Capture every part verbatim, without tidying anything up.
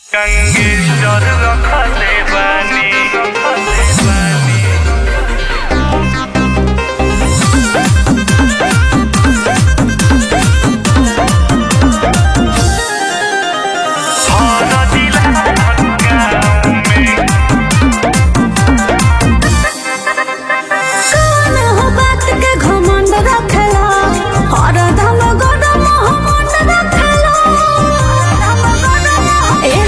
गंगेश्वर रखले बानी रखले बानी हर जिला गाँव में कौन हो बात के घमंड रखेला हर दम गरम हमंड रखेला ए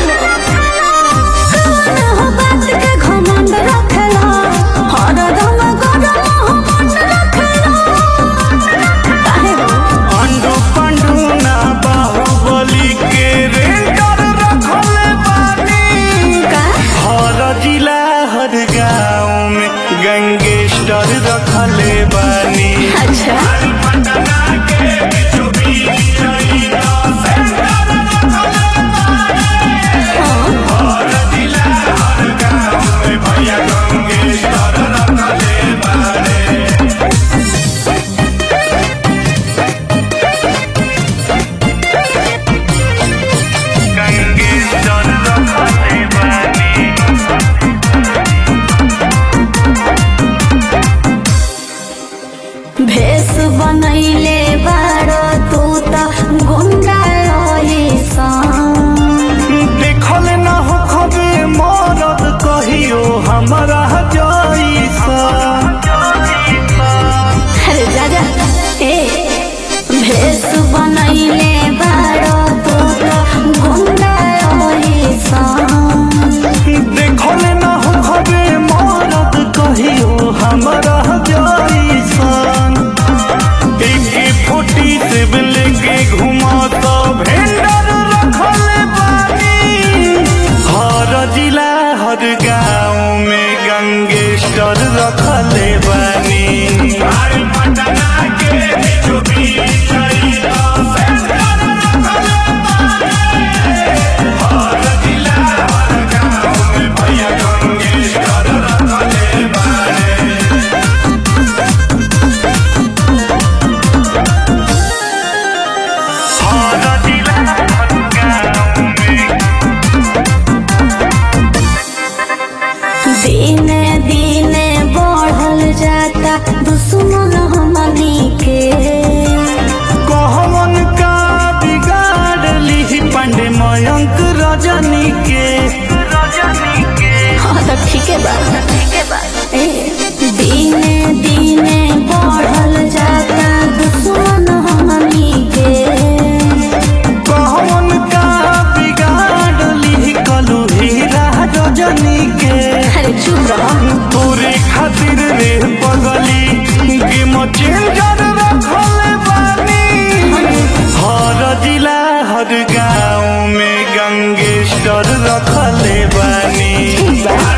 कौन हो बात के घमंड रखेला हर दम गरम हमंड रखेला काहे हो अंडू पंडू ना बाहुबली के रेंडर रखले बानी का हर जिला हर गाँव में गंगेश्वर रखले बानी अच्छा पटना के बीचों बीच चैता सेंटर रखले बानी हर जिला हर गाँव में भैया गंगेश्वर रखले बानी गंगेश्वर रखले बानी भेष बनैले बारो तू त गुंडा देखल न हो खबे मरद कहियो हमारा जैसा अरे राजा ए भेष बनैले बारो तू त गुंडा देखल न हो खबे मरद कहियो हमारा जैसा एक फोटी से लेके घुमा तो भेंडर रखले बानी हर जिला हर गाँव में गंगेश्वर रखले बानी पटना के बीचों बीच चैता सेंटर रखले बानी हर जिला हर गाँव में भैया गंगेश्वर रखले बानी हर जिला हर गाँव में दिने दिने बढ़ल जाता दुश्मन हमनी के कहवन का बिगाड़ ली पांडे मयंक रजनी के रजनी के हाँ तो ठीक है बात ठीक है बात ए दिने दिने बढ़ल जाता दुश्मन हमनी के कहवन का बिगाड़ ली कलू हीरा रजनी के अरे चुप रहो तोरे खातिर रे पगली के मचेंजर रखले बानी हर जिला हर गाँव में गंगेश्वर रखले बानी